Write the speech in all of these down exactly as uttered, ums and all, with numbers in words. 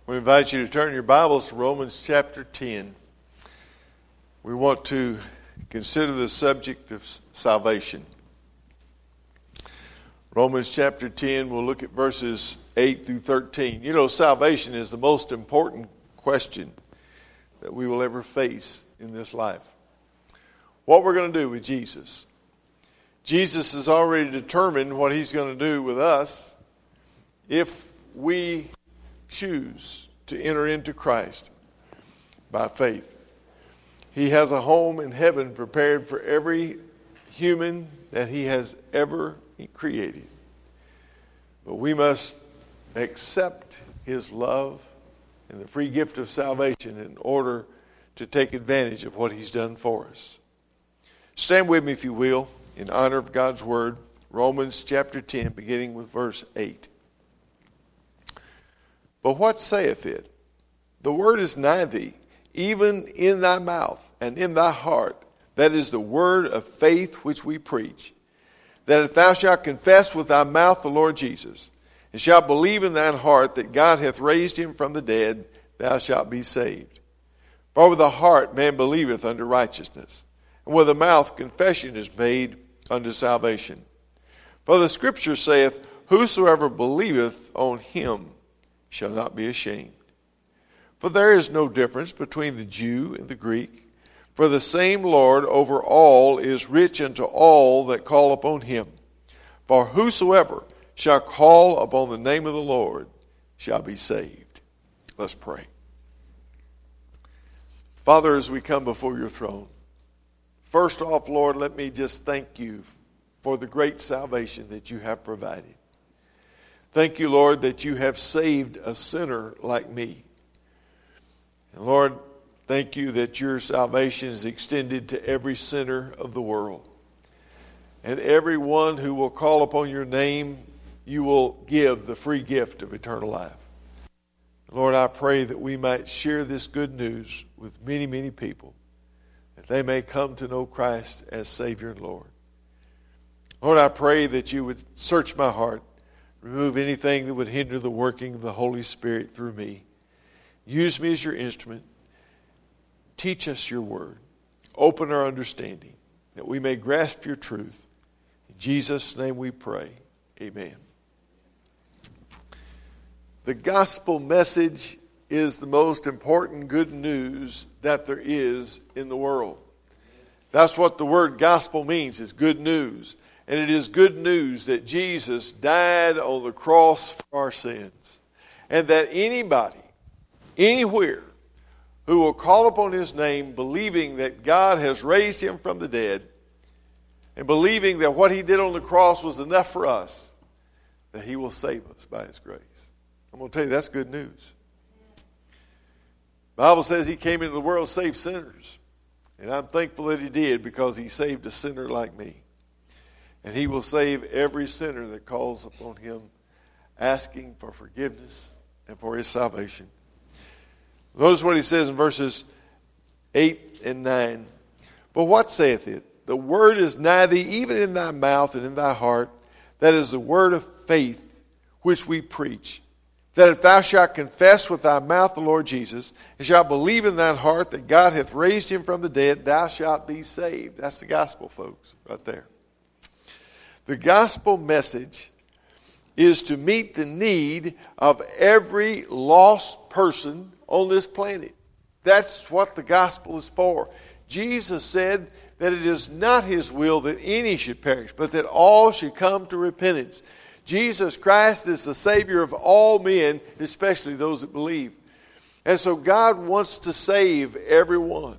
We invite you to turn your Bibles to Romans chapter ten. We want to consider the subject of salvation. Romans chapter ten, we'll look at verses eight through thirteen. You know, salvation is the most important question that we will ever face in this life. What we're going to do with Jesus. Jesus has already determined what he's going to do with us if we choose to enter into Christ by faith. He has a home in heaven prepared for every human that he has ever created. But we must accept his love and the free gift of salvation in order to take advantage of what he's done for us. Stand with me, if you will, in honor of God's word. Romans chapter ten, beginning with verse eight. But what saith it? The word is nigh thee, even in thy mouth and in thy heart. That is the word of faith which we preach. That if thou shalt confess with thy mouth the Lord Jesus, and shalt believe in thine heart that God hath raised him from the dead, thou shalt be saved. For with the heart man believeth unto righteousness, and with the mouth confession is made unto salvation. For the scripture saith, whosoever believeth on him shall not be ashamed. For there is no difference between the Jew and the Greek, for the same Lord over all is rich unto all that call upon him. For whosoever shall call upon the name of the Lord shall be saved. Let's pray. Father, as we come before your throne, first off, Lord, let me just thank you for the great salvation that you have provided. Thank you, Lord, that you have saved a sinner like me. And Lord, thank you that your salvation is extended to every sinner of the world. And everyone who will call upon your name, you will give the free gift of eternal life. Lord, I pray that we might share this good news with many, many people, that they may come to know Christ as Savior and Lord. Lord, I pray that you would search my heart, remove anything that would hinder the working of the Holy Spirit through me. Use me as your instrument. Teach us your word. Open our understanding that we may grasp your truth. In Jesus' name we pray. Amen. The gospel message is the most important good news that there is in the world. That's what the word gospel means, is good news. And it is good news that Jesus died on the cross for our sins. And that anybody, anywhere, who will call upon his name, believing that God has raised him from the dead, and believing that what he did on the cross was enough for us, that he will save us by his grace. I'm going to tell you, that's good news. The Bible says he came into the world to save sinners. And I'm thankful that he did, because he saved a sinner like me. And he will save every sinner that calls upon him, asking for forgiveness and for his salvation. Notice what he says in verses eight and nine. But what saith it? The word is nigh thee, even in thy mouth and in thy heart. That is the word of faith which we preach. That if thou shalt confess with thy mouth the Lord Jesus, and shalt believe in thine heart that God hath raised him from the dead, thou shalt be saved. That's the gospel, folks, right there. The gospel message is to meet the need of every lost person on this planet. That's what the gospel is for. Jesus said that it is not his will that any should perish, but that all should come to repentance. Jesus Christ is the Savior of all men, especially those that believe. And so God wants to save everyone.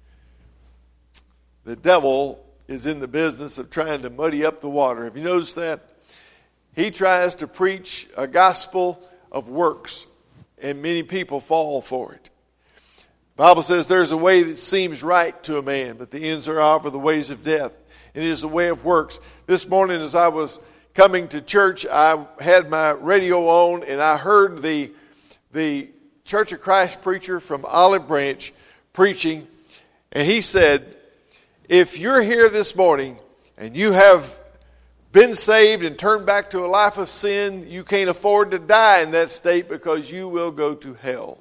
The devil is in the business of trying to muddy up the water. Have you noticed that? He tries to preach a gospel of works, and many people fall for it. The Bible says there's a way that seems right to a man, but the ends thereof are the ways of death. And it is the way of works. This morning as I was coming to church, I had my radio on, and I heard the, the Church of Christ preacher from Olive Branch preaching, and he said, if you're here this morning and you have been saved and turned back to a life of sin, you can't afford to die in that state because you will go to hell.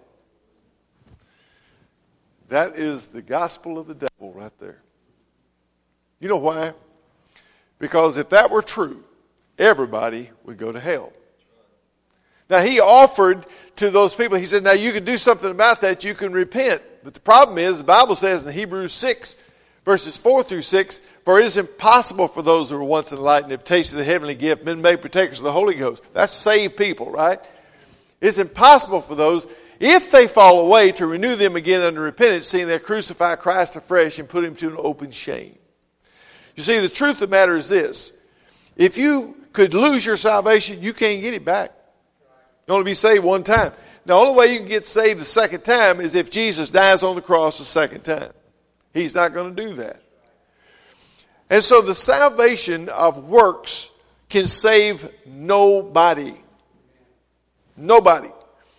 That is the gospel of the devil right there. You know why? Because if that were true, everybody would go to hell. Now, he offered to those people, he said, now you can do something about that, you can repent. But the problem is, the Bible says in Hebrews six, verses four through six, for it is impossible for those who were once enlightened, have tasted the heavenly gift, been made partakers of the Holy Ghost. That's saved people, right? It's impossible for those, if they fall away, to renew them again unto repentance, seeing they crucify Christ afresh and put him to an open shame. You see, the truth of the matter is this. If you could lose your salvation, you can't get it back. You only be saved one time. The only way you can get saved the second time is if Jesus dies on the cross the second time. He's not going to do that. And so the salvation of works can save nobody. Nobody.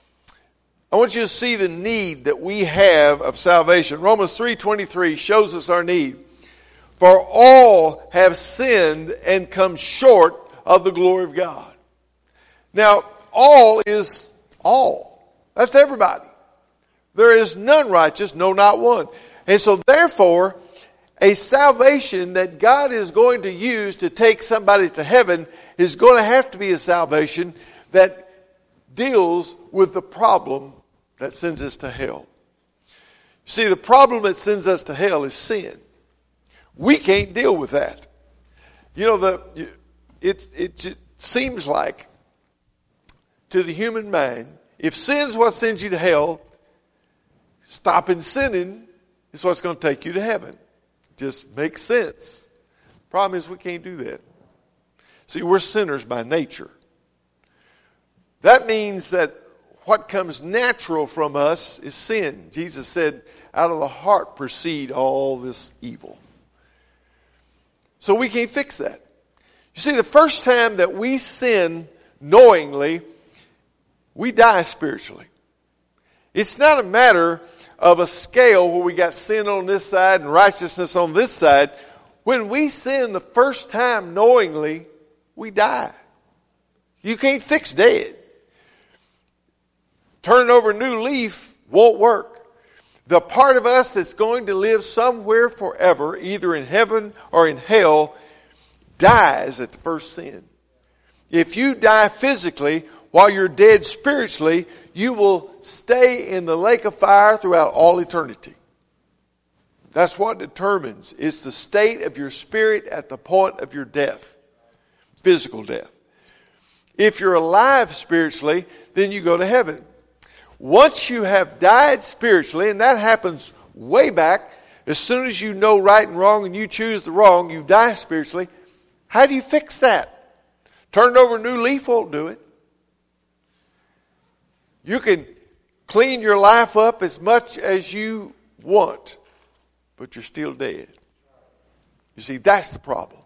I want you to see the need that we have of salvation. Romans three twenty-three shows us our need. For all have sinned and come short of the glory of God. Now, all is all. That's everybody. There is none righteous, no, not one. And so therefore, a salvation that God is going to use to take somebody to heaven is going to have to be a salvation that deals with the problem that sends us to hell. See, the problem that sends us to hell is sin. We can't deal with that. You know, the it, it, it seems like to the human mind, if sin's what sends you to hell, stopping sinning is what's going to take you to heaven. Just makes sense. Problem is we can't do that. See, we're sinners by nature. That means that what comes natural from us is sin. Jesus said, out of the heart proceed all this evil. So we can't fix that. You see, the first time that we sin knowingly, we die spiritually. It's not a matter of a scale where we got sin on this side and righteousness on this side. When we sin the first time knowingly, we die. You can't fix dead. Turning over a new leaf won't work. The part of us that's going to live somewhere forever, either in heaven or in hell, dies at the first sin. If you die physically while you're dead spiritually, you will stay in the lake of fire throughout all eternity. That's what determines. It's the state of your spirit at the point of your death. Physical death. If you're alive spiritually, then you go to heaven. Once you have died spiritually, and that happens way back, as soon as you know right and wrong and you choose the wrong, you die spiritually. How do you fix that? Turn over a new leaf won't do it. You can clean your life up as much as you want, but you're still dead. You see, that's the problem.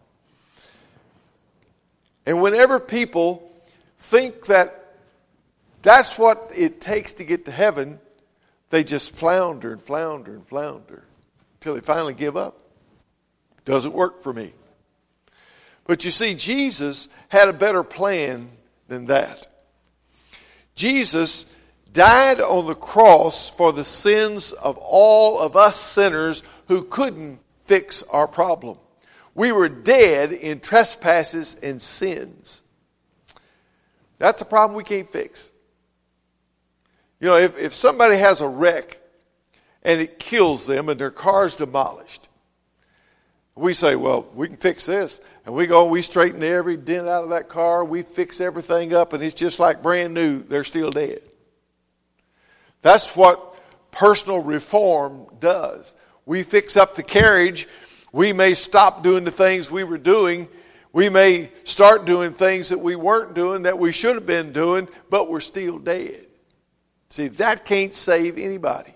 And whenever people think that that's what it takes to get to heaven, they just flounder and flounder and flounder until they finally give up. Doesn't work for me. But you see, Jesus had a better plan than that. Jesus died on the cross for the sins of all of us sinners who couldn't fix our problem. We were dead in trespasses and sins. That's a problem we can't fix. You know, if, if somebody has a wreck and it kills them and their car's demolished, we say, well, we can fix this. And we go and we straighten every dent out of that car. We fix everything up and it's just like brand new. They're still dead. That's what personal reform does. We fix up the carriage. We may stop doing the things we were doing. We may start doing things that we weren't doing, that we should have been doing, but we're still dead. See, that can't save anybody.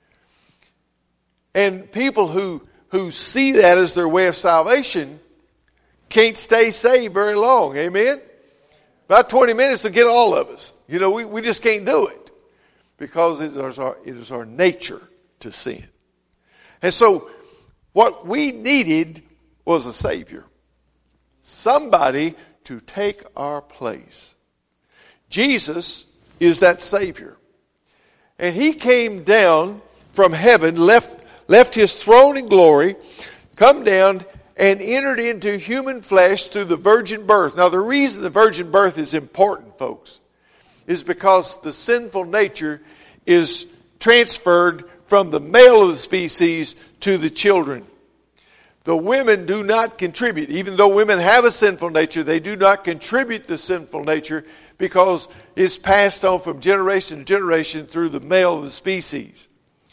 And people who, who see that as their way of salvation can't stay saved very long. Amen? About twenty minutes will get all of us. You know, we, we just can't do it. Because it is, our, it is our nature to sin. And so, what we needed was a Savior. somebody to take our place. Jesus is that Savior. And he came down from heaven, left, left his throne in glory, come down and entered into human flesh through the virgin birth. Now, the reason the virgin birth is important, folks, is because the sinful nature is transferred from the male of the species to the children. The women do not contribute. Even though women have a sinful nature, they do not contribute the sinful nature because it's passed on from generation to generation through the male of the species.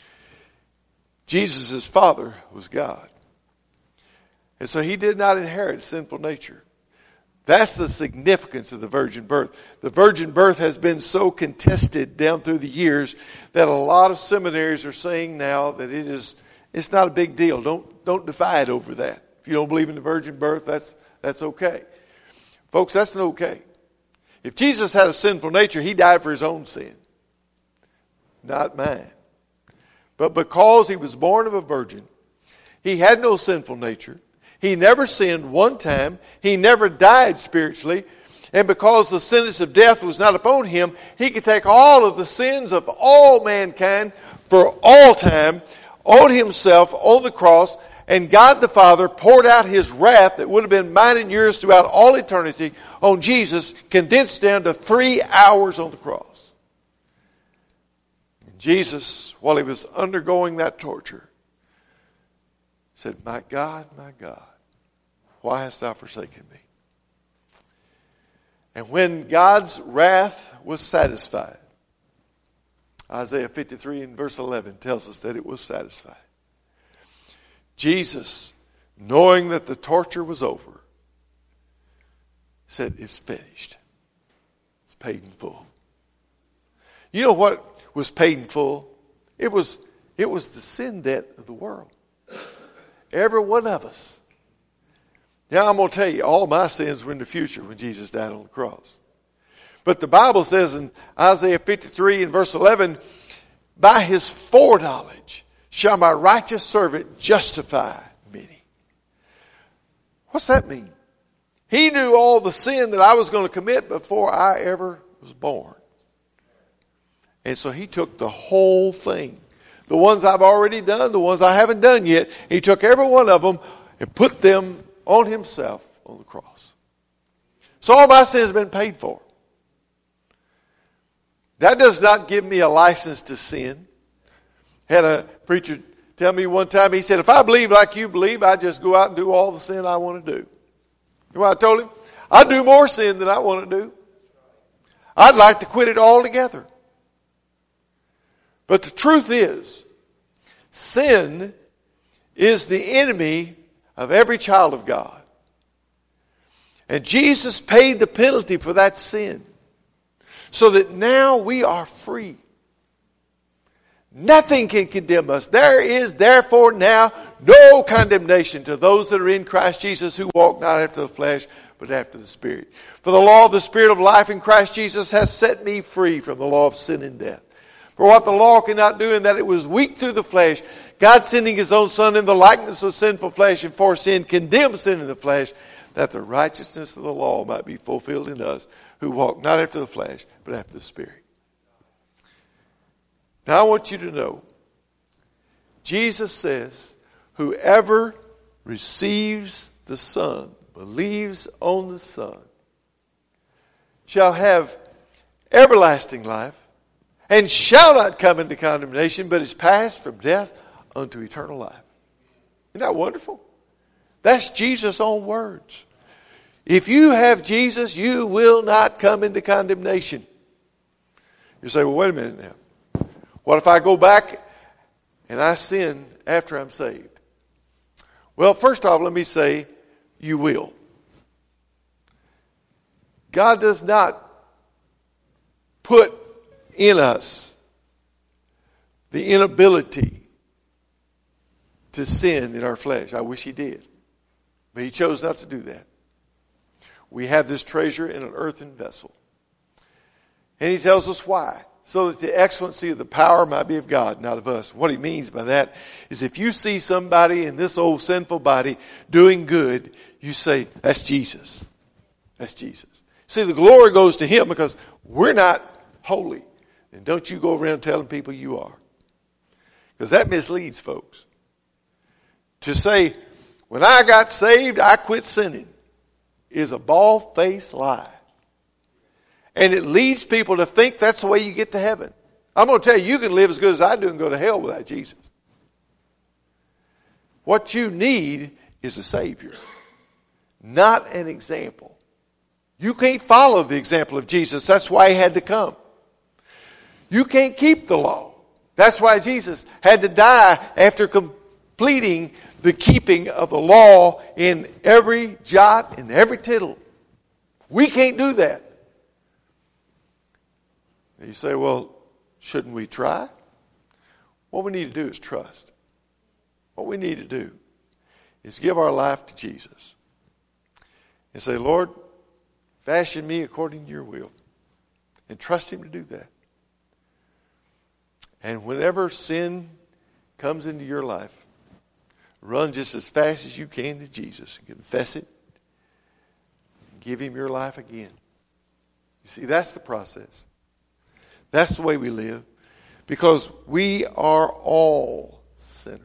Jesus' father was God. And so he did not inherit sinful nature. That's the significance of the virgin birth. The virgin birth has been so contested down through the years that a lot of seminaries are saying now that it is it's not a big deal. Don't don't divide over that. If you don't believe in the virgin birth, that's that's okay. Folks, that's not okay. If Jesus had a sinful nature, he died for his own sin, not mine. But because he was born of a virgin, he had no sinful nature. He never sinned one time. He never died spiritually. And because the sentence of death was not upon him, he could take all of the sins of all mankind for all time on himself on the cross. And God the Father poured out his wrath that would have been mine and yours throughout all eternity on Jesus, condensed down to three hours on the cross. And Jesus, while he was undergoing that torture, said, "My God, my God, why hast thou forsaken me?" And when God's wrath was satisfied, Isaiah fifty-three and verse eleven tells us that it was satisfied. Jesus, knowing that the torture was over, said, "It's finished. It's paid in full." You know what was paid in full? It was, it was the sin debt of the world. Every one of us. Now I'm going to tell you, all my sins were in the future when Jesus died on the cross. But the Bible says in Isaiah fifty-three and verse eleven, "By his foreknowledge shall my righteous servant justify many." What's that mean? He knew all the sin that I was going to commit before I ever was born. And so he took the whole thing. The ones I've already done, the ones I haven't done yet. He took every one of them and put them on himself on the cross. So all my sins have been paid for. That does not give me a license to sin. Had a preacher tell me one time, he said, "If I believe like you believe, I just go out and do all the sin I want to do." You know what I told him? I do more sin than I want to do. I'd like to quit it altogether. But the truth is, sin is the enemy of every child of God. And Jesus paid the penalty for that sin, so that now we are free. Nothing can condemn us. There is therefore now no condemnation to those that are in Christ Jesus, who walk not after the flesh, but after the Spirit. For the law of the Spirit of life in Christ Jesus has set me free from the law of sin and death. For what the law cannot do, in that it was weak through the flesh, God sending his own Son in the likeness of sinful flesh, and for sin condemned sin in the flesh, that the righteousness of the law might be fulfilled in us, who walk not after the flesh, but after the Spirit. Now I want you to know, Jesus says, whoever receives the Son, believes on the Son, shall have everlasting life, and shall not come into condemnation, but is passed from death unto eternal life. Isn't that wonderful? That's Jesus' own words. If you have Jesus, you will not come into condemnation. You say, "Well, wait a minute now. What if I go back and I sin after I'm saved?" Well, first off, let me say, you will. God does not put in us the inability to sin in our flesh. I wish he did. But he chose not to do that. We have this treasure in an earthen vessel. And he tells us why. so that the excellency of the power might be of God, not of us. What he means by that is if you see somebody in this old sinful body doing good, you say, that's Jesus. That's Jesus. See, the glory goes to him because we're not holy. And don't you go around telling people you are. Because that misleads folks. To say, when I got saved, I quit sinning is a bald-faced lie. And it leads people to think that's the way you get to heaven. I'm going to tell you, you can live as good as I do and go to hell without Jesus. What you need is a Savior, not an example. You can't follow the example of Jesus. That's why he had to come. You can't keep the law. That's why Jesus had to die after completing the keeping of the law in every jot and every tittle. We can't do that. You say, well, shouldn't we try? What we need to do is trust. What we need to do is give our life to Jesus and say, Lord, fashion me according to your will. And trust him to do that. And whenever sin comes into your life, run just as fast as you can to Jesus and confess it and give him your life again. You see, that's the process. That's the way we live. Because we are all sinners.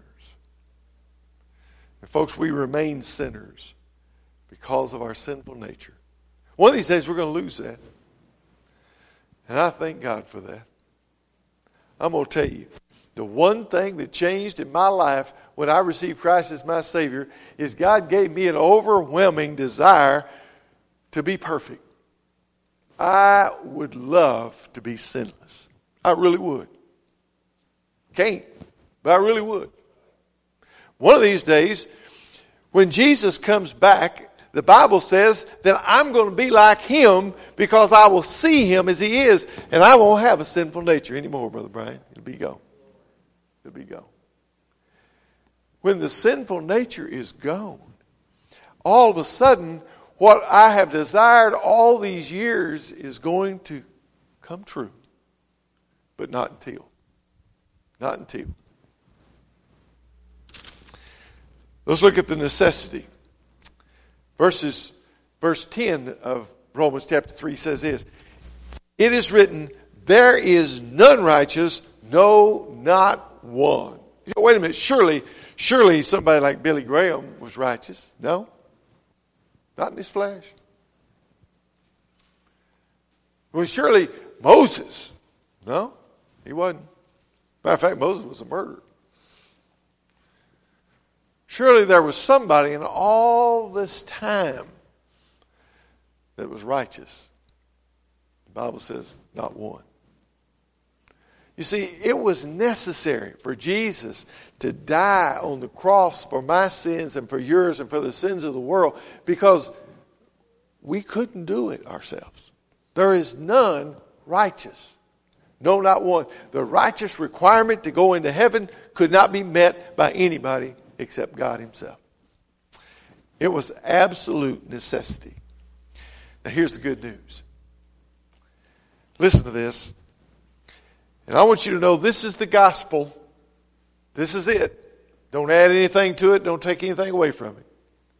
And folks, we remain sinners because of our sinful nature. One of these days we're going to lose that. And I thank God for that. I'm going to tell you, the one thing that changed in my life when I received Christ as my Savior is God gave me an overwhelming desire to be perfect. I would love to be sinless. I really would. Can't, but I really would. One of these days, when Jesus comes back, the Bible says that I'm going to be like him because I will see him as he is, and I won't have a sinful nature anymore, Brother Brian. It'll be gone. It'll be gone. When the sinful nature is gone, all of a sudden, what I have desired all these years is going to come true. But not until. Not until. Let's look at the necessity. Verses, verse ten of Romans chapter three says this. It is written, there is none righteous, no, not one. You say, wait a minute, surely, surely somebody like Billy Graham was righteous. No, not in his flesh. Well, surely Moses. No, he wasn't. Matter of fact, Moses was a murderer. Surely there was somebody in all this time that was righteous. The Bible says not one. You see, it was necessary for Jesus to die on the cross for my sins and for yours and for the sins of the world because we couldn't do it ourselves. There is none righteous. No, not one. The righteous requirement to go into heaven could not be met by anybody except God himself. It was absolute necessity. Now here's the good news. Listen to this. And I want you to know this is the gospel. This is it. Don't add anything to it. Don't take anything away from it.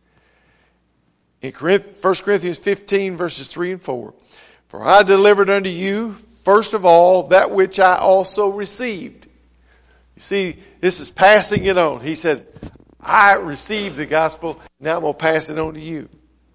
In First Corinthians fifteen, verses three and four. For I delivered unto you, first of all, that which I also received. You see, this is passing it on. He said, I received the gospel. Now I'm going to pass it on to you.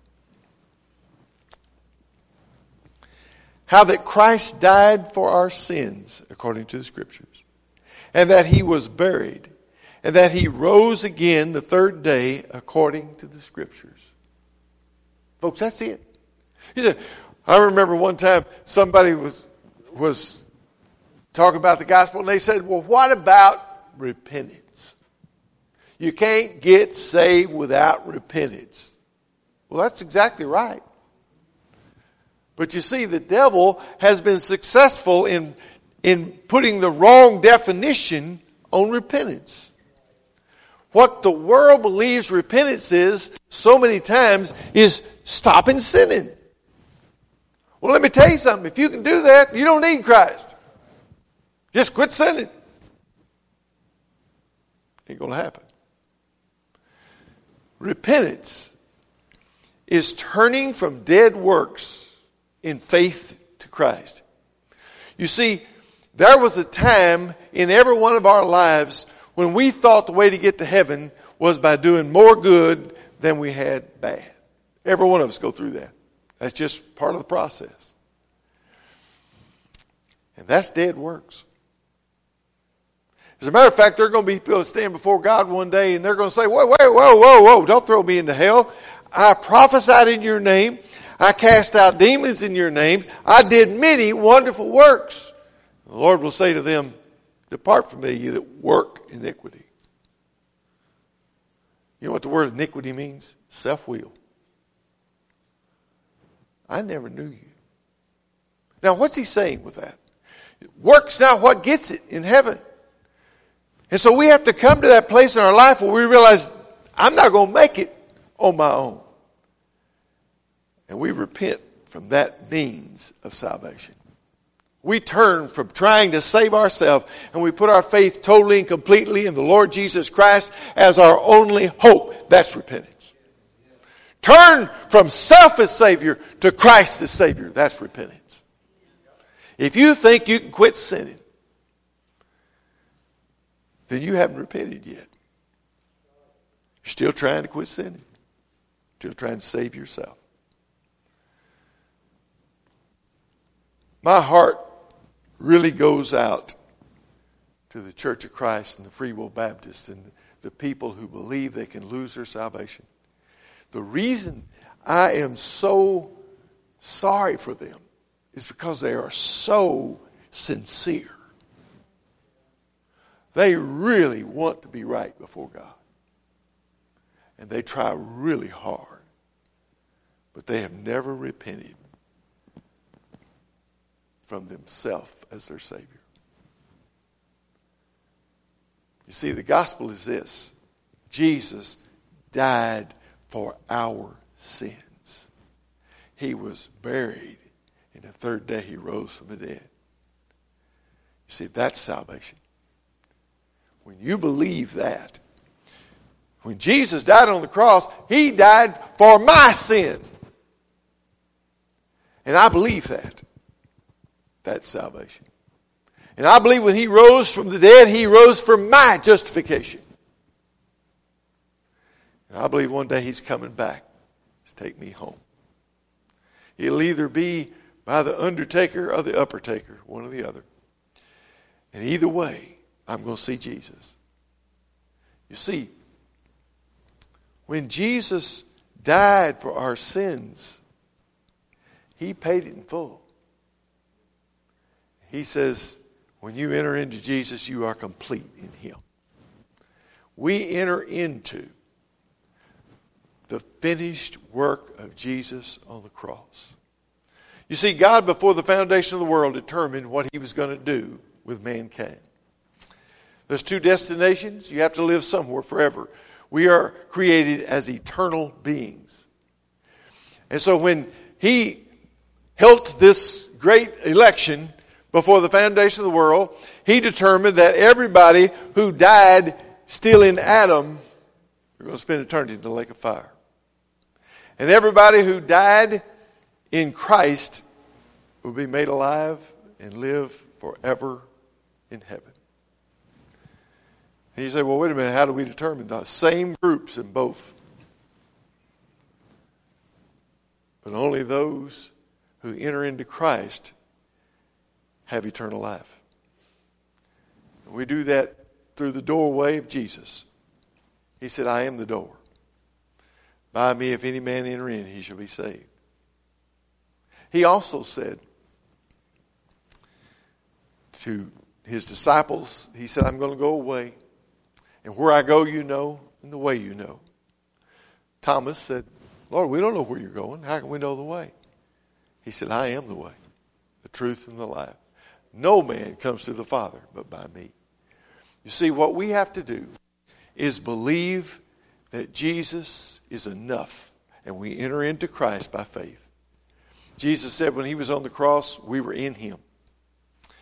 How that Christ died for our sins, according to the Scriptures. And that he was buried. And that he rose again the third day, according to the Scriptures. Folks, that's it. He said, I remember one time somebody was, was talking about the gospel, and they said, well, what about repentance? You can't get saved without repentance. Well, that's exactly right. But you see, the devil has been successful in, in putting the wrong definition on repentance. What the world believes repentance is, so many times, is stopping sinning. Well, let me tell you something. If you can do that, you don't need Christ. Just quit sinning. Ain't going to happen. Repentance is turning from dead works in faith to Christ. You see, there was a time in every one of our lives when we thought the way to get to heaven was by doing more good than we had bad. Every one of us go through that. That's just part of the process. And that's dead works. As a matter of fact, there are going to be people that stand before God one day and they're going to say, whoa, whoa, whoa, whoa, whoa, don't throw me into hell. I prophesied in your name. I cast out demons in your name. I did many wonderful works. The Lord will say to them, depart from me, you that work iniquity. You know what the word iniquity means? Self-will. I never knew you. Now, what's he saying with that? Work's not what gets it in heaven. And so we have to come to that place in our life where we realize, I'm not going to make it on my own. And we repent from that means of salvation. We turn from trying to save ourselves and we put our faith totally and completely in the Lord Jesus Christ as our only hope. That's repentance. Turn from self as Savior to Christ as Savior. That's repentance. If you think you can quit sinning, then you haven't repented yet. You're still trying to quit sinning. Still trying to save yourself. My heart really goes out to the Church of Christ and the Free Will Baptists and the people who believe they can lose their salvation. The reason I am so sorry for them is because they are so sincere. They really want to be right before God. And they try really hard. But they have never repented from themselves as their Savior. You see, the gospel is this. Jesus died for our sins. He was buried, and the third day he rose from the dead. You see, that's salvation. When you believe that, when Jesus died on the cross, he died for my sin. And I believe that. That's salvation. And I believe when he rose from the dead, he rose for my justification. And I believe one day he's coming back to take me home. It'll either be by the undertaker or the uppertaker, one or the other. And either way, I'm going to see Jesus. You see, when Jesus died for our sins, he paid it in full. He says, when you enter into Jesus, you are complete in him. We enter into the finished work of Jesus on the cross. You see, God, before the foundation of the world, determined what he was going to do with mankind. There's two destinations. You have to live somewhere forever. We are created as eternal beings. And so when he held this great election before the foundation of the world, he determined that everybody who died still in Adam were going to spend eternity in the lake of fire. And everybody who died in Christ will be made alive and live forever in heaven. And you say, well, wait a minute, how do we determine the same groups in both? But only those who enter into Christ have eternal life. And we do that through the doorway of Jesus. He said, I am the door. By me, if any man enter in, he shall be saved. He also said to his disciples, he said, I'm going to go away. And where I go, you know, and the way you know. Thomas said, Lord, we don't know where you're going. How can we know the way? He said, I am the way, the truth, and the life. No man comes to the Father but by me. You see, what we have to do is believe that Jesus is enough, and we enter into Christ by faith. Jesus said when he was on the cross, we were in him.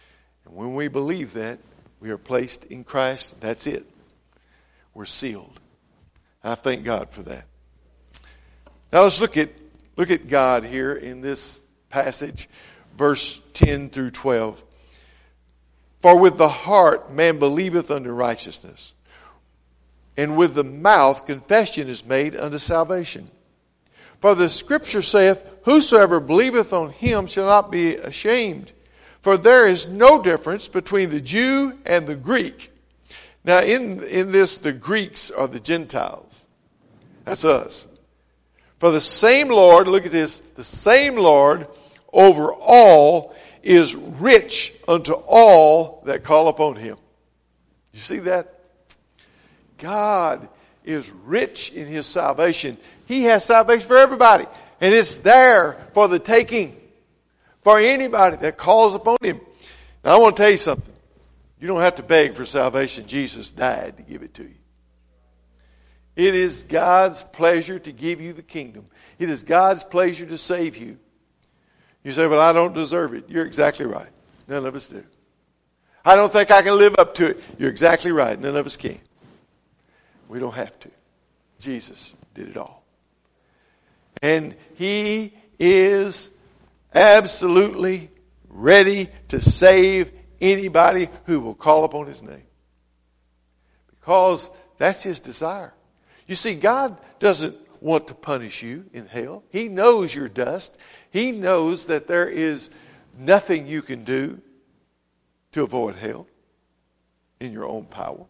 And when we believe that, we are placed in Christ. That's it. We're sealed. I thank God for that. Now let's look at look at God here in this passage, verse ten through twelve. For with the heart man believeth unto righteousness, and with the mouth confession is made unto salvation. For the Scripture saith, whosoever believeth on him shall not be ashamed. For there is no difference between the Jew and the Greek. Now in, in this, the Greeks are the Gentiles. That's us. For the same Lord, look at this, the same Lord over all is rich unto all that call upon him. You see that? God is rich in his salvation. He has salvation for everybody. And it's there for the taking. For anybody that calls upon him. Now I want to tell you something. You don't have to beg for salvation. Jesus died to give it to you. It is God's pleasure to give you the kingdom. It is God's pleasure to save you. You say, well, I don't deserve it. You're exactly right. None of us do. I don't think I can live up to it. You're exactly right. None of us can. We don't have to. Jesus did it all. And he is absolutely ready to save anybody who will call upon his name. Because that's his desire. You see, God doesn't want to punish you in hell. He knows you're dust. He knows that there is nothing you can do to avoid hell in your own power.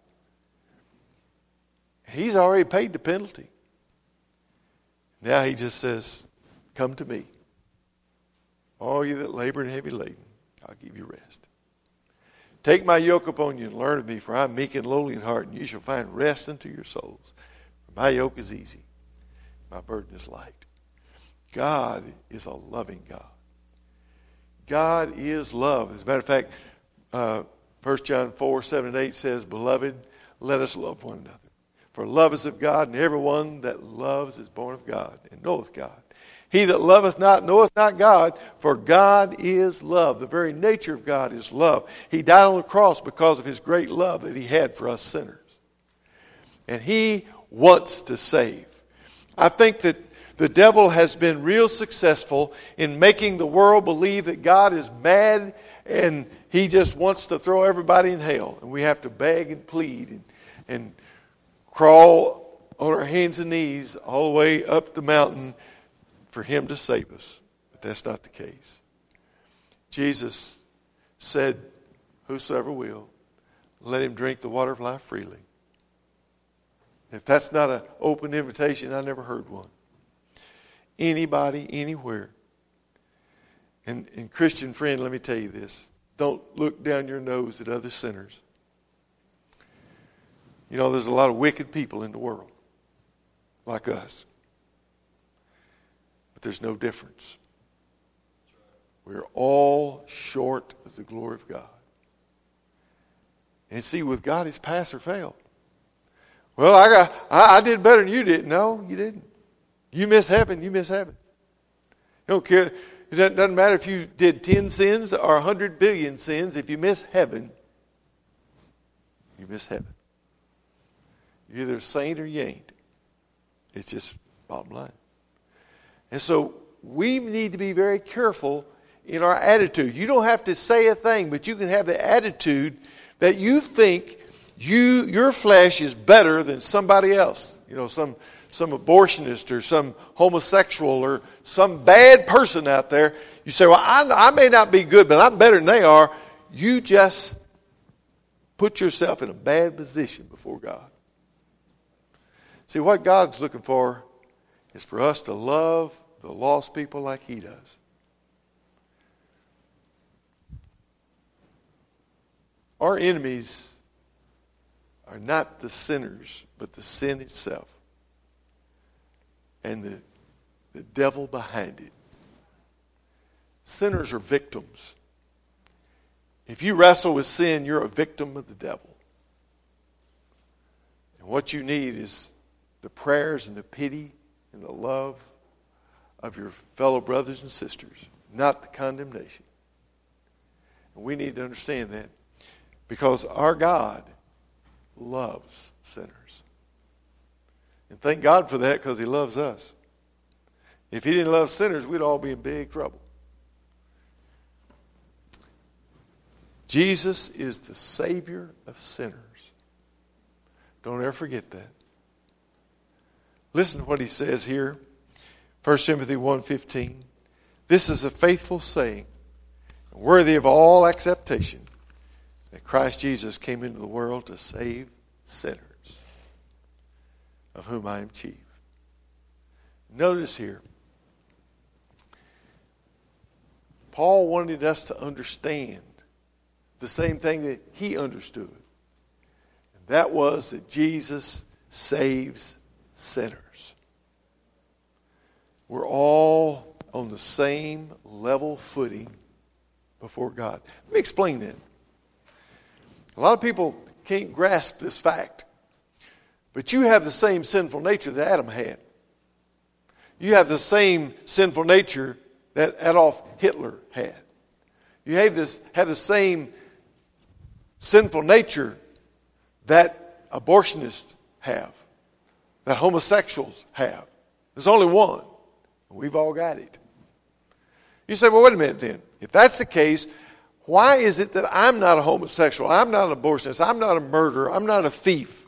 He's already paid the penalty. Now he just says, come to me. All you that labor and heavy laden, I'll give you rest. Take my yoke upon you and learn of me, for I am meek and lowly in heart, and you shall find rest unto your souls. For my yoke is easy, my burden is light. God is a loving God. God is love. As a matter of fact, uh, First John four, seven and eight says, beloved, let us love one another. For love is of God, and everyone that loves is born of God, and knoweth God. He that loveth not knoweth not God, for God is love. The very nature of God is love. He died on the cross because of his great love that he had for us sinners. And he wants to save. I think that the devil has been real successful in making the world believe that God is mad and he just wants to throw everybody in hell. And we have to beg and plead and, and crawl on our hands and knees all the way up the mountain for him to save us. But that's not the case. Jesus said, whosoever will, let him drink the water of life freely. If that's not an open invitation, I never heard one. Anybody, anywhere. And, and Christian friend, let me tell you this. Don't look down your nose at other sinners. You know, there's a lot of wicked people in the world, like us. But there's no difference. We're all short of the glory of God. And see, with God, it's pass or fail. Well, I got, I, I did better than you did. No, you didn't. You miss heaven, you miss heaven. You don't care. It doesn't, doesn't matter if you did ten sins or a hundred billion sins. If you miss heaven, you miss heaven. You're either a saint or you ain't. It's just bottom line. And so we need to be very careful in our attitude. You don't have to say a thing, but you can have the attitude that you think you your flesh is better than somebody else. You know, some some abortionist or some homosexual or some bad person out there. You say, well, I, I may not be good, but I'm better than they are. You just put yourself in a bad position before God. See, what God's looking for is for us to love the lost people like he does. Our enemies are not the sinners, but the sin itself. And the, the devil behind it. Sinners are victims. If you wrestle with sin, you're a victim of the devil. And what you need is the prayers and the pity and the love of your fellow brothers and sisters, not the condemnation. We need to understand that because our God loves sinners. And thank God for that because he loves us. If he didn't love sinners, we'd all be in big trouble. Jesus is the Savior of sinners. Don't ever forget that. Listen to what he says here. First Timothy one fifteen. This is a faithful saying, worthy of all acceptation, that Christ Jesus came into the world to save sinners, of whom I am chief. Notice here, Paul wanted us to understand the same thing that he understood. And that was that Jesus saves sinners. We're all on the same level footing before God. Let me explain that. A lot of people can't grasp this fact. But you have the same sinful nature that Adam had. You have the same sinful nature that Adolf Hitler had. You have this have the same sinful nature that abortionists have, that homosexuals have. There's only one. And we've all got it. You say, well, wait a minute then. If that's the case, why is it that I'm not a homosexual? I'm not an abortionist. I'm not a murderer. I'm not a thief.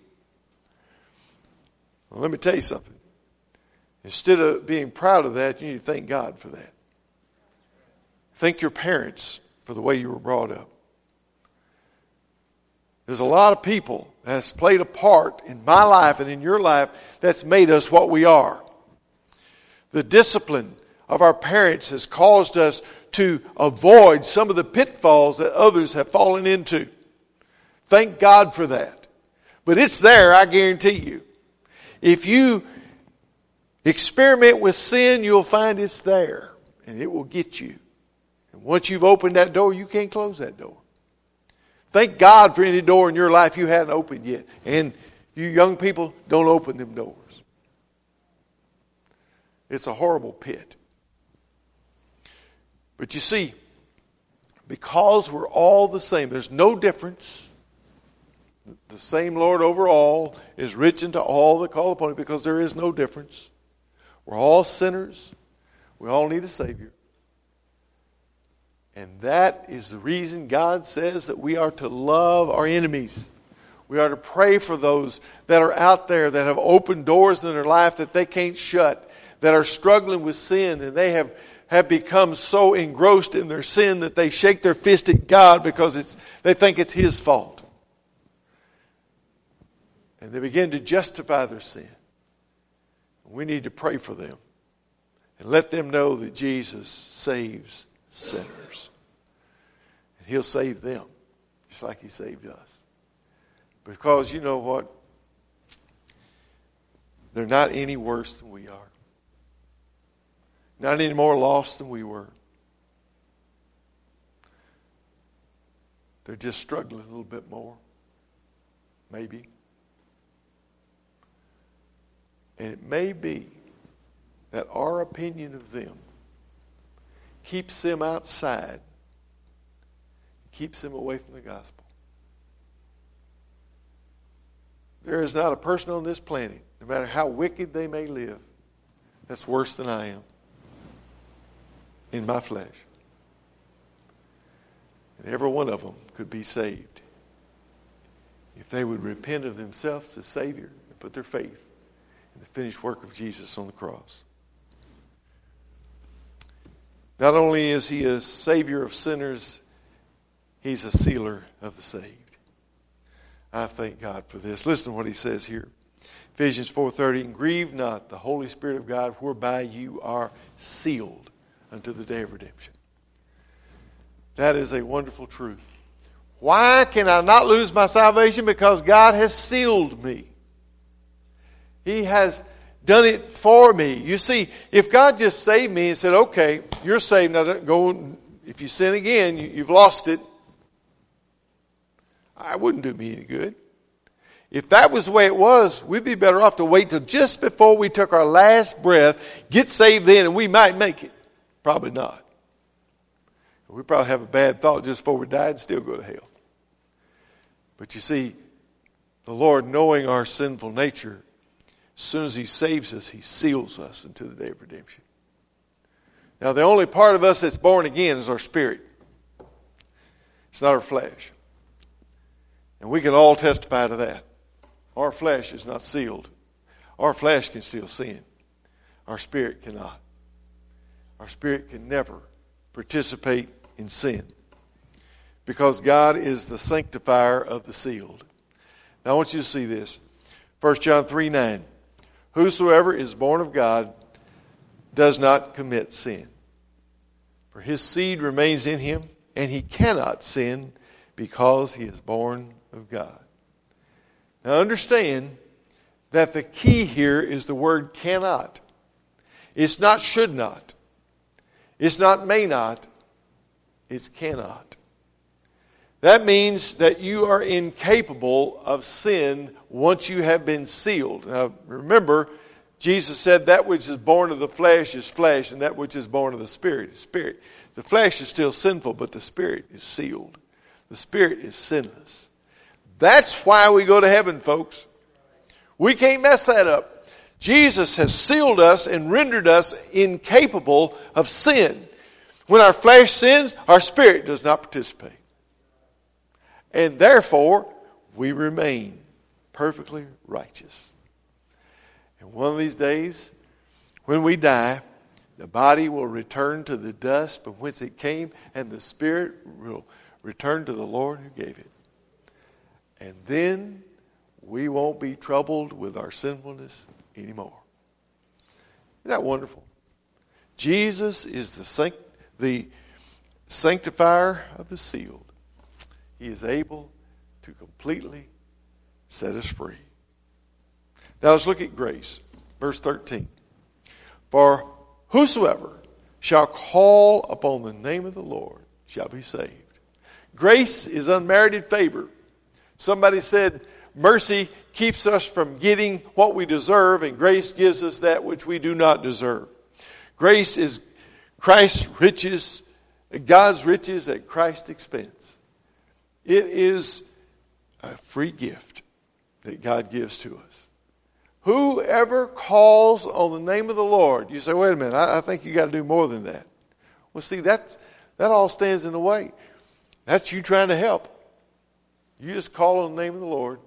Well, let me tell you something. Instead of being proud of that, you need to thank God for that. Thank your parents for the way you were brought up. There's a lot of people that's played a part in my life and in your life that's made us what we are. The discipline of our parents has caused us to avoid some of the pitfalls that others have fallen into. Thank God for that. But it's there, I guarantee you. If you experiment with sin, you'll find it's there. And it will get you. And once you've opened that door, you can't close that door. Thank God for any door in your life you hadn't opened yet. And you young people, don't open them doors. It's a horrible pit. But you see, because we're all the same, there's no difference. The same Lord over all is rich unto all that call upon him, because there is no difference. We're all sinners. We all need a Savior. And that is the reason God says that we are to love our enemies. We are to pray for those that are out there that have opened doors in their life that they can't shut, that are struggling with sin, and they have, have become so engrossed in their sin that they shake their fist at God because it's, they think it's His fault. And they begin to justify their sin. We need to pray for them and let them know that Jesus saves sinners. And He'll save them just like He saved us. Because you know what? They're not any worse than we are. Not any more lost than we were. They're just struggling a little bit more. Maybe. And it may be that our opinion of them keeps them outside, keeps them away from the gospel. There is not a person on this planet, no matter how wicked they may live, that's worse than I am in my flesh. And every one of them could be saved if they would repent of themselves to Savior and put their faith in the finished work of Jesus on the cross. Not only is He a Savior of sinners, He's a sealer of the saved. I thank God for this. Listen to what He says here. Ephesians four thirty, and grieve not the Holy Spirit of God, whereby you are sealed unto the day of redemption. That is a wonderful truth. Why can I not lose my salvation? Because God has sealed me. He has done it for me. You see, if God just saved me and said, okay, you're saved, now don't go, if you sin again, you, you've lost it, I wouldn't do me any good. If that was the way it was, we'd be better off to wait till just before we took our last breath, get saved then, and we might make it. Probably not. We probably have a bad thought just before we die and still go to hell. But you see, the Lord, knowing our sinful nature, as soon as He saves us, He seals us into the day of redemption. Now, the only part of us that's born again is our spirit. It's not our flesh. And we can all testify to that. Our flesh is not sealed. Our flesh can still sin. Our spirit cannot. Our spirit can never participate in sin, because God is the sanctifier of the sealed. Now I want you to see this. First John three nine. Whosoever is born of God does not commit sin, for his seed remains in him, and he cannot sin because he is born of God. Now understand that the key here is the word cannot. It's not should not. It's not may not. It's cannot. That means that you are incapable of sin once you have been sealed. Now remember, Jesus said that which is born of the flesh is flesh, and that which is born of the spirit is spirit. The flesh is still sinful, but the spirit is sealed. The spirit is sinless. That's why we go to heaven, folks. We can't mess that up. Jesus has sealed us and rendered us incapable of sin. When our flesh sins, our spirit does not participate. And therefore, we remain perfectly righteous. And one of these days, when we die, the body will return to the dust from whence it came, and the spirit will return to the Lord who gave it. And then we won't be troubled with our sinfulness anymore. Isn't that wonderful? Jesus is the sanctifier. The sanctifier of the sealed. He is able to completely set us free. Now let's look at grace. Verse thirteen. For whosoever shall call upon the name of the Lord shall be saved. Grace is unmerited favor. Somebody said mercy keeps us from getting what we deserve, and grace gives us that which we do not deserve. Grace is Christ's riches, God's riches at Christ's expense. It is a free gift that God gives to us. Whoever calls on the name of the Lord, you say, wait a minute, I, I think you got to do more than that. Well, see, that's, that all stands in the way. That's you trying to help. You just call on the name of the Lord.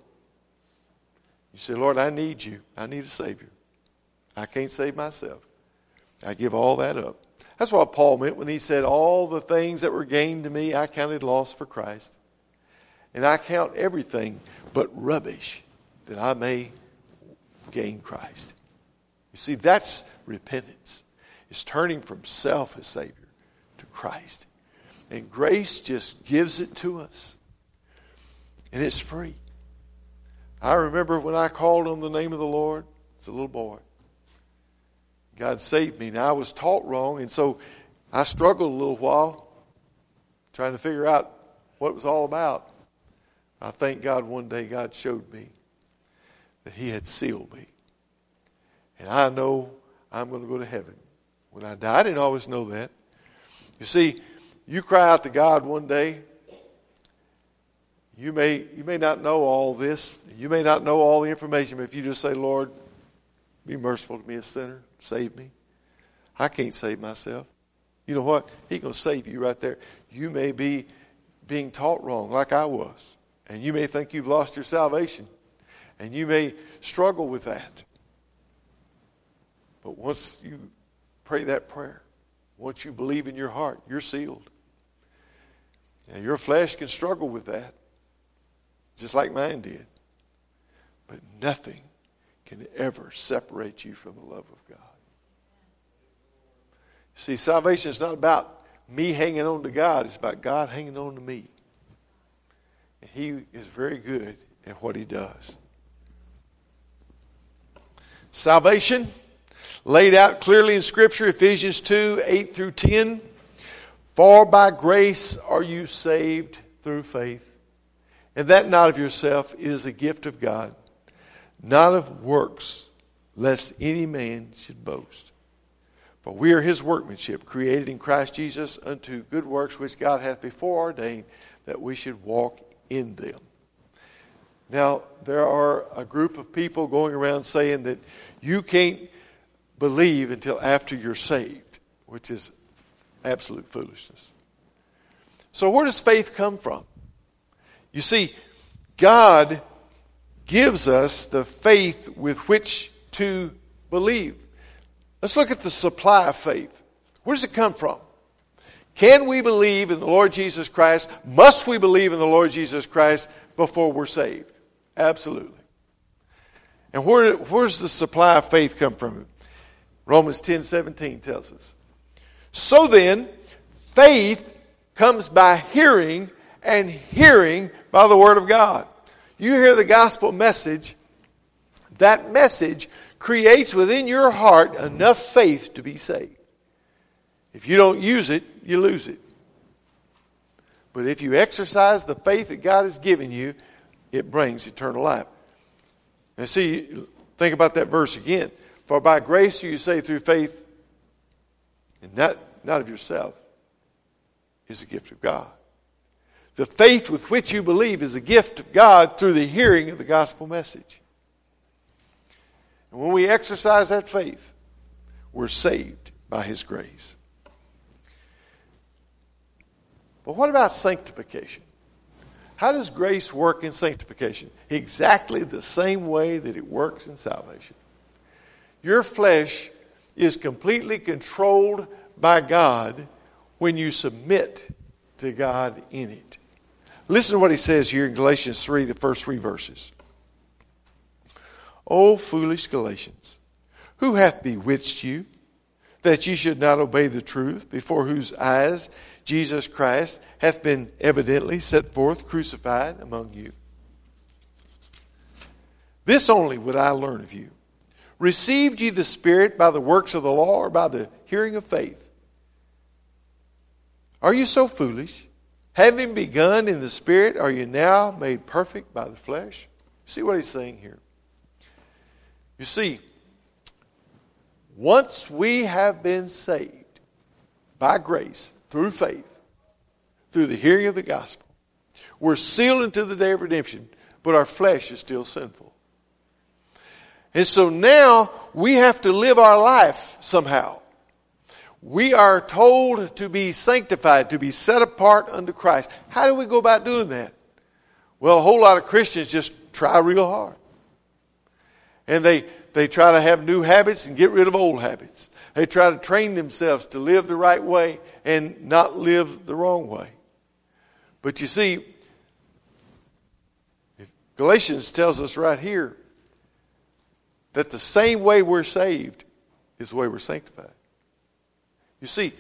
You say, Lord, I need you. I need a Savior. I can't save myself. I give all that up. That's what Paul meant when he said, all the things that were gained to me, I counted loss for Christ. And I count everything but rubbish that I may gain Christ. You see, that's repentance. It's turning from self as Savior to Christ. And grace just gives it to us. And it's free. I remember when I called on the name of the Lord as a little boy. God saved me. Now, I was taught wrong, and so I struggled a little while trying to figure out what it was all about. I thank God one day God showed me that He had sealed me. And I know I'm going to go to heaven when I die. I didn't always know that. You see, you cry out to God one day. You may, you may not know all this. You may not know all the information, but if you just say, Lord, be merciful to me, a sinner. Save me. I can't save myself. You know what? He's going to save you right there. You may be being taught wrong like I was. And you may think you've lost your salvation. And you may struggle with that. But once you pray that prayer, once you believe in your heart, you're sealed. And your flesh can struggle with that. Just like mine did. But nothing can ever separate you from the love of God. See, salvation is not about me hanging on to God. It's about God hanging on to me. And He is very good at what He does. Salvation, laid out clearly in Scripture, Ephesians two, eight through ten. For by grace are you saved through faith. And that not of yourself, it is a gift of God. Not of works, lest any man should boast. For we are his workmanship, created in Christ Jesus unto good works, which God hath before ordained that we should walk in them. Now, there are a group of people going around saying that you can't believe until after you're saved, which is absolute foolishness. So where does faith come from? You see, God gives us the faith with which to believe. Let's look at the supply of faith. Where does it come from? Can we believe in the Lord Jesus Christ? Must we believe in the Lord Jesus Christ before we're saved? Absolutely. And where, where does the supply of faith come from? Romans ten seventeen tells us. So then, faith comes by hearing, and hearing by the Word of God. You hear the gospel message, that message creates within your heart enough faith to be saved. If you don't use it, you lose it. But if you exercise the faith that God has given you, it brings eternal life. Now see, think about that verse again. For by grace are you saved through faith, and not, not of yourself, is a gift of God. The faith with which you believe is a gift of God through the hearing of the gospel message. And when we exercise that faith, we're saved by his grace. But what about sanctification? How does grace work in sanctification? Exactly the same way that it works in salvation. Your flesh is completely controlled by God when you submit to God in it. Listen to what he says here in Galatians three, the first three verses. O foolish Galatians, who hath bewitched you, that ye should not obey the truth, before whose eyes Jesus Christ hath been evidently set forth crucified among you? This only would I learn of you. Received ye the Spirit by the works of the law, or by the hearing of faith? Are you so foolish? Having begun in the Spirit, are you now made perfect by the flesh? See what he's saying here. You see, once we have been saved by grace, through faith, through the hearing of the gospel, we're sealed into the day of redemption, but our flesh is still sinful. And so now we have to live our life somehow. We are told to be sanctified, to be set apart unto Christ. How do we go about doing that? Well, a whole lot of Christians just try real hard. And they, they try to have new habits and get rid of old habits. They try to train themselves to live the right way and not live the wrong way. But you see, Galatians tells us right here that the same way we're saved is the way we're sanctified. You see,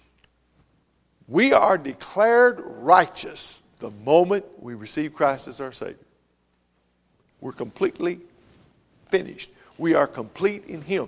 we are declared righteous the moment we receive Christ as our Savior. We're completely finished. We are complete in Him.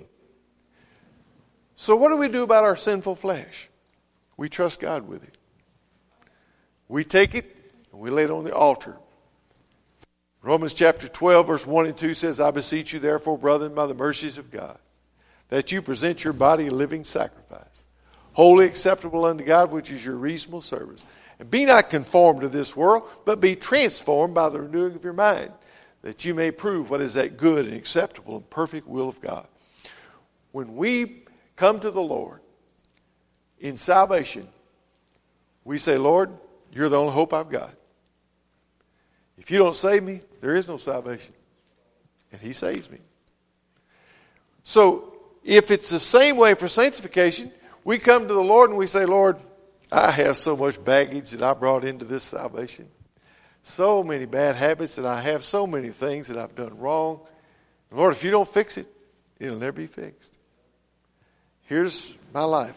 So what do we do about our sinful flesh? We trust God with it. We take it and we lay it on the altar. Romans chapter twelve, verse one and two says, I beseech you therefore, brethren, by the mercies of God, that you present your body a living sacrifice, wholly acceptable unto God, which is your reasonable service. And be not conformed to this world, but be transformed by the renewing of your mind, that you may prove what is that good and acceptable and perfect will of God. When we come to the Lord in salvation, we say, Lord, you're the only hope I've got. If you don't save me, there is no salvation. And He saves me. So, if it's the same way for sanctification, we come to the Lord and we say, Lord, I have so much baggage that I brought into this salvation. So many bad habits that I have, so many things that I've done wrong. Lord, if you don't fix it, it'll never be fixed. Here's my life.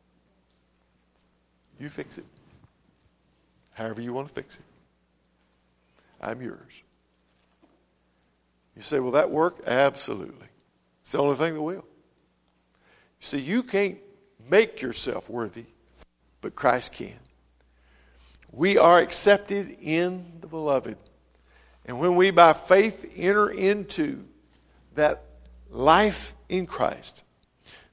You fix it. However you want to fix it. I'm yours. You say, will that work? Absolutely. It's the only thing that will. You see, you can't make yourself worthy, but Christ can. We are accepted in the beloved. And when we by faith enter into that life in Christ,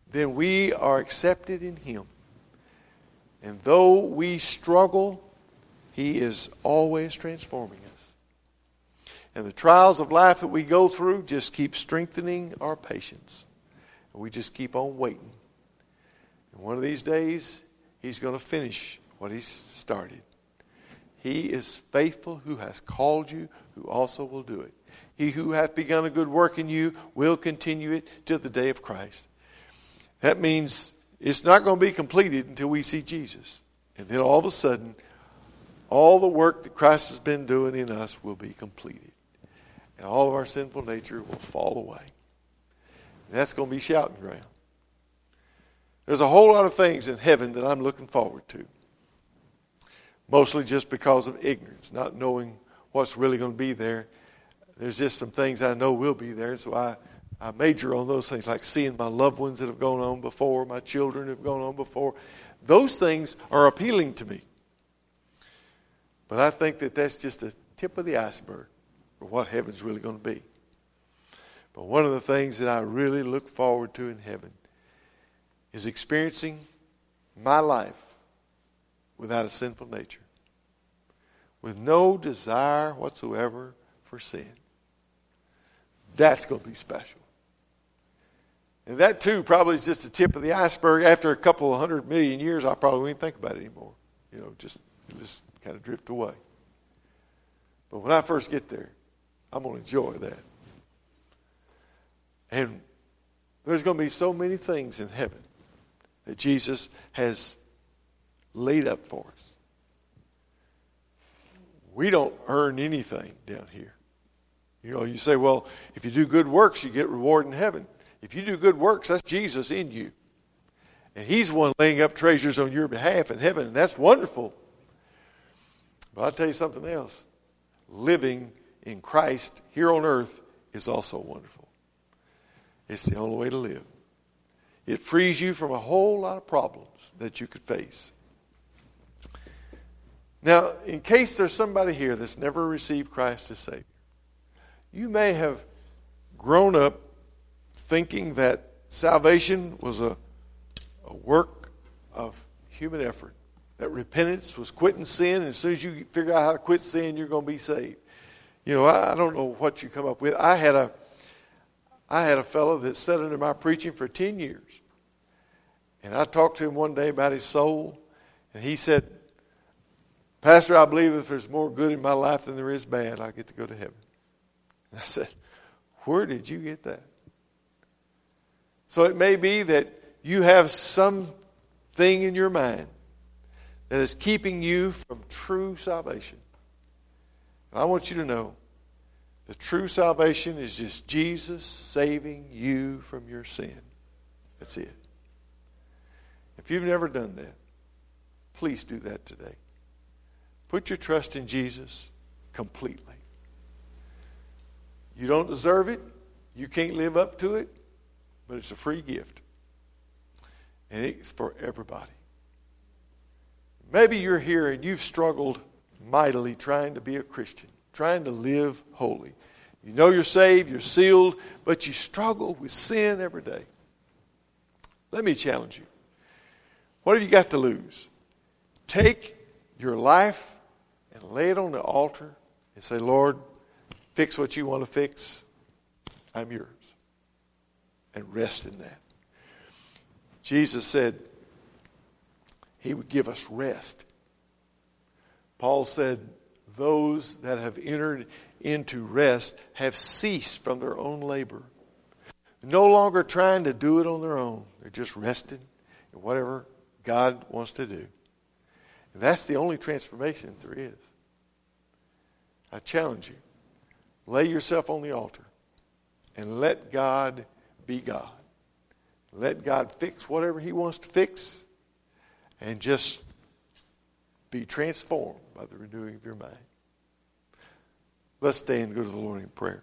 then we are accepted in Him. And though we struggle, He is always transforming us. And the trials of life that we go through just keep strengthening our patience. And we just keep on waiting. And one of these days, He's going to finish what He's started. He is faithful who has called you, who also will do it. He who hath begun a good work in you will continue it till the day of Christ. That means it's not going to be completed until we see Jesus. And then all of a sudden, all the work that Christ has been doing in us will be completed. And all of our sinful nature will fall away. And that's going to be shouting ground. There's a whole lot of things in heaven that I'm looking forward to. Mostly just because of ignorance, not knowing what's really going to be there. There's just some things I know will be there, so I, I major on those things, like seeing my loved ones that have gone on before, my children have gone on before. Those things are appealing to me. But I think that that's just the tip of the iceberg for what heaven's really going to be. But one of the things that I really look forward to in heaven is experiencing my life without a sinful nature, with no desire whatsoever for sin. That's going to be special. And that too probably is just the tip of the iceberg. After a couple of hundred million years, I probably won't even think about it anymore. You know, just, just kind of drift away. But when I first get there, I'm going to enjoy that. And there's going to be so many things in heaven that Jesus has laid up for us. We don't earn anything down here. You know, you say, well, if you do good works, you get reward in heaven. If you do good works, that's Jesus in you. And He's the one laying up treasures on your behalf in heaven, and that's wonderful. But I'll tell you something else. Living in Christ here on earth is also wonderful. It's the only way to live. It frees you from a whole lot of problems that you could face. Now, in case there's somebody here that's never received Christ as Savior, you may have grown up thinking that salvation was a, a work of human effort, that repentance was quitting sin, and as soon as you figure out how to quit sin, you're going to be saved. You know, I, I don't know what you come up with. I had a, I had a fellow that sat under my preaching for ten years, and I talked to him one day about his soul, and he said, Pastor, I believe if there's more good in my life than there is bad, I get to go to heaven. And I said, where did you get that? So it may be that you have something in your mind that is keeping you from true salvation. And I want you to know the true salvation is just Jesus saving you from your sin. That's it. If you've never done that, please do that today. Put your trust in Jesus completely. You don't deserve it. You can't live up to it. But it's a free gift. And it's for everybody. Maybe you're here and you've struggled mightily trying to be a Christian, trying to live holy. You know you're saved, you're sealed, but you struggle with sin every day. Let me challenge you. What have you got to lose? Take your life and lay it on the altar and say, Lord, fix what you want to fix. I'm yours. And rest in that. Jesus said He would give us rest. Paul said, those that have entered into rest have ceased from their own labor. No longer trying to do it on their own. They're just resting in whatever God wants to do. And that's the only transformation that there is. I challenge you. Lay yourself on the altar and let God be God. Let God fix whatever He wants to fix and just be transformed by the renewing of your mind. Let's stand and go to the Lord in prayer.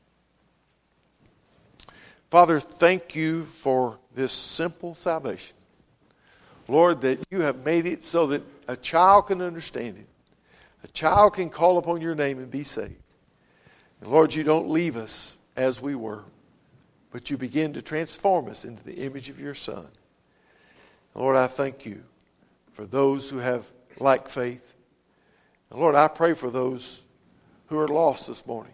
Father, thank you for this simple salvation. Lord, that you have made it so that a child can understand it. A child can call upon your name and be saved. And Lord, you don't leave us as we were, but you begin to transform us into the image of your Son. Lord, I thank you for those who have like faith. And Lord, I pray for those who are lost this morning.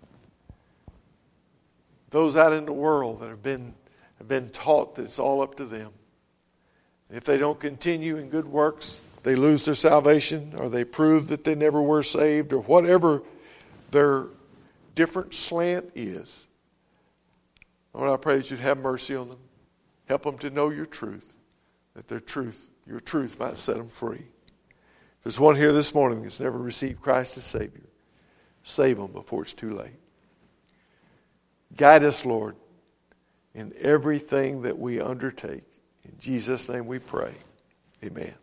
Those out in the world that have been, have been taught that it's all up to them. If they don't continue in good works, they lose their salvation, or they prove that they never were saved, or whatever their different slant is. Lord, I pray that you'd have mercy on them. Help them to know your truth, that their truth, your truth might set them free. There's one here this morning that's never received Christ as Savior. Save them before it's too late. Guide us, Lord, in everything that we undertake. In Jesus' name we pray. Amen.